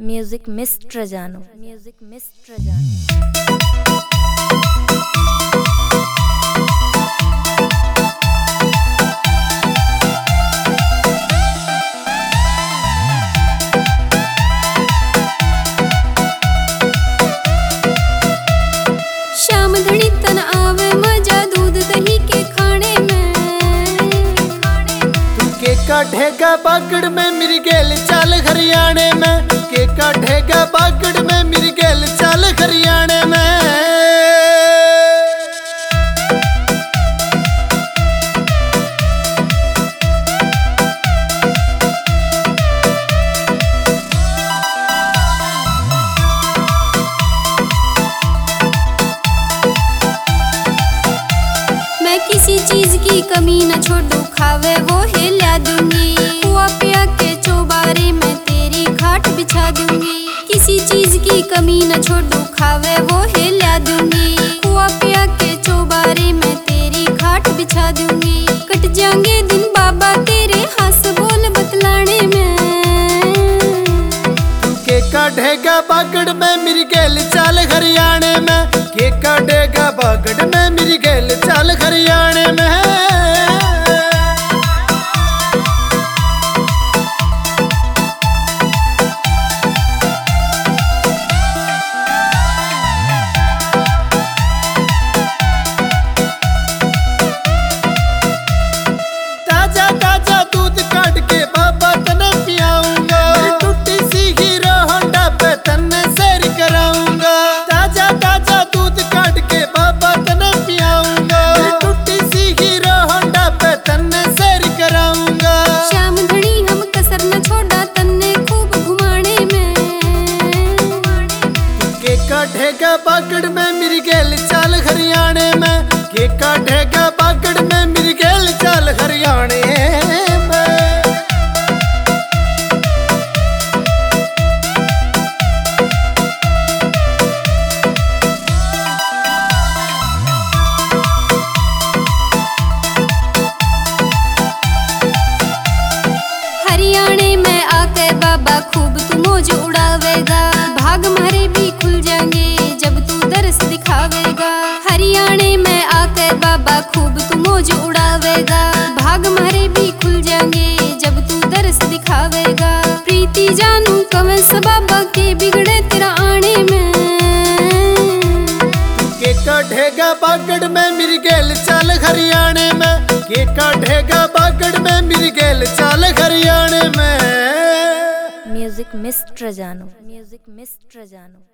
Music mister Jaano, music mister Jaano. शाम घड़ी तन आवे मजा दूध दही के खाने में। तू के का ढेगा बागड़ में मेरी गेल चाल हरियाणे में। के का ढेगा बागड़ में मेरी गेल चाल हरियाणे में। मैं किसी चीज की कमी न छोड़ू, खावे वो हिला दूंगी। हुआ पिया के चौबारे में तेरी खाट बिछा दूंगी। किसी चीज की कमी न छोड़ू, खावे वो हिला दूंगी। हुआ पिया के चौबारे में तेरी खाट बिछा दूंगी। कट जाएंगे दिन बाबा तेरे हंस बोल बतलाने में। के का ढेगा बागड़ में मेरी गेल चाल हरियाणे में। के का ढेगा बागड़ में मेरी गेल चाल हरियाणे में। ताजा ताजा दूध काट के बाबा तने पियाऊंगा। टूटी सी हीरो होंडा पे तन्ने सैर कराऊंगा। ताजा ताजा दूध काट के बाबा तने पियाऊंगा। टूटी सी हीरो होंडा पे तन्ने सैर कराऊंगा। शाम घड़ी हम कसर न छोड़ा तन्ने खूब घुमाने में। के का ढेगा बागड़ में मेरी गेल चाल हरियाणे में। के का ढेगा बागड़ में मेरी गेल चाल हरियाणे में। हरियाणे में आके बाबा खूब तू मौज उड़ावेगा। भाग मारे भी खुल जाएंगे जब तू दरस दिखावेगा। हरियाणे में आके बाबा खूब तू मौज उड़ावेगा। भाग मारे भी खुल जाएंगे जब तू दरस दिखावेगा। प्रीति जानू कवन सा बाबा के बिगड़े तेरा आने में। के का ढेगा बागड़ में मेरी गेल चाल हरियाणे में। के का ढेगा बागड़ में मेरी गेल चाल हरियाणे में। Music mister Jaano, music mister जानो।